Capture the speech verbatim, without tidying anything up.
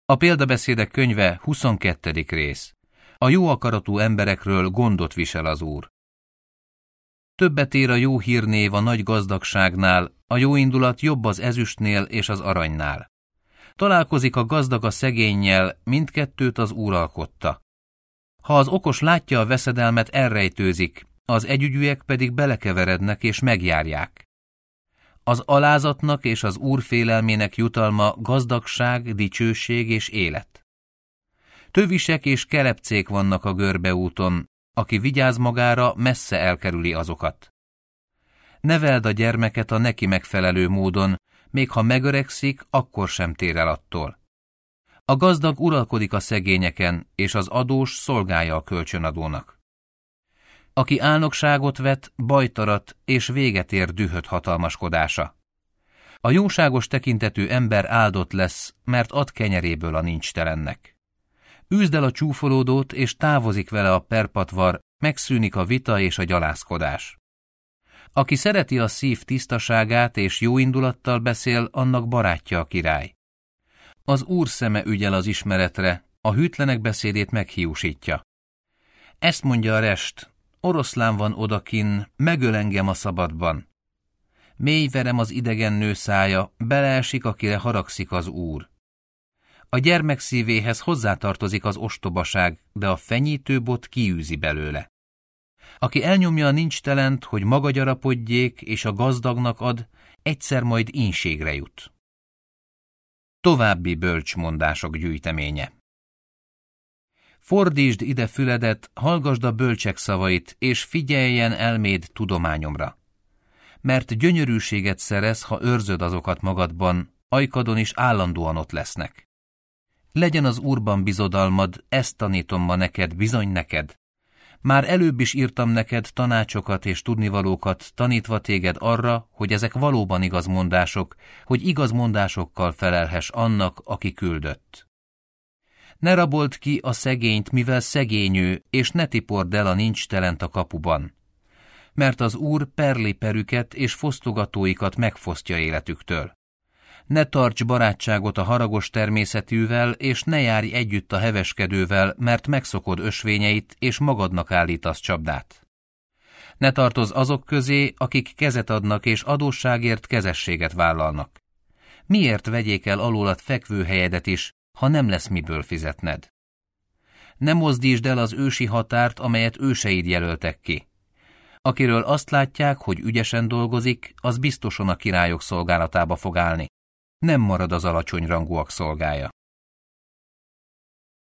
A példabeszédek könyve huszonkettedik rész. A jó akaratú emberekről gondot visel az Úr. Többet ér a jó hírnév a nagy gazdagságnál, a jó indulat jobb az ezüstnél és az aranynál. Találkozik a gazdag a szegénnyel, mindkettőt az Úr alkotta. Ha az okos látja a veszedelmet, elrejtőzik, az együgyűek pedig belekeverednek és megjárják. Az alázatnak és az Úr félelmének jutalma gazdagság, dicsőség és élet. Tövisek és kelepcék vannak a görbeúton, aki vigyáz magára, messze elkerüli azokat. Neveld a gyermeket a neki megfelelő módon, még ha megöregszik, akkor sem tér el attól. A gazdag uralkodik a szegényeken, és az adós szolgálja a kölcsönadónak. Aki álnokságot vet, bajtarat, és véget ér dühött hatalmaskodása. A jóságos tekintetű ember áldott lesz, mert ad kenyeréből a nincstelennek. Üzd el a csúfolódót, és távozik vele a perpatvar, megszűnik a vita és a gyalázkodás. Aki szereti a szív tisztaságát és jó indulattal beszél, annak barátja a király. Az Úr szeme ügyel az ismeretre, a hűtlenek beszédét meghiúsítja. Ezt mondja a rest, oroszlán van odakin, megöl engem a szabadban. Mély verem az idegen nő szája, beleesik, akire haragszik az Úr. A gyermek szívéhez hozzátartozik az ostobaság, de a fenyítőbot kiűzi belőle. Aki elnyomja a nincstelent, hogy maga gyarapodjék, és a gazdagnak ad, egyszer majd ínségre jut. További bölcsmondások gyűjteménye. Fordítsd ide füledet, hallgasd a bölcsek szavait, és figyeljen elméd tudományomra. Mert gyönyörűséget szerez, ha őrzöd azokat magadban, ajkadon is állandóan ott lesznek. Legyen az Úrban bizodalmad, ezt tanítom ma neked, bizony neked. Már előbb is írtam neked tanácsokat és tudnivalókat, tanítva téged arra, hogy ezek valóban igazmondások, hogy igazmondásokkal felelhess annak, aki küldött. Ne rabold ki a szegényt, mivel szegényű, és ne tipord el a nincstelent a kapuban. Mert az Úr perli perüket és fosztogatóikat megfosztja életüktől. Ne tarts barátságot a haragos természetűvel, és ne járj együtt a heveskedővel, mert megszokod ösvényeit, és magadnak állítasz csapdát. Ne tartozz azok közé, akik kezet adnak, és adósságért kezességet vállalnak. Miért vegyék el alólad fekvőhelyedet is, ha nem lesz miből fizetned? Ne mozdítsd el az ősi határt, amelyet őseid jelöltek ki. Akiről azt látják, hogy ügyesen dolgozik, az biztosan a királyok szolgálatába fog állni. Nem marad az alacsony rangúak szolgája.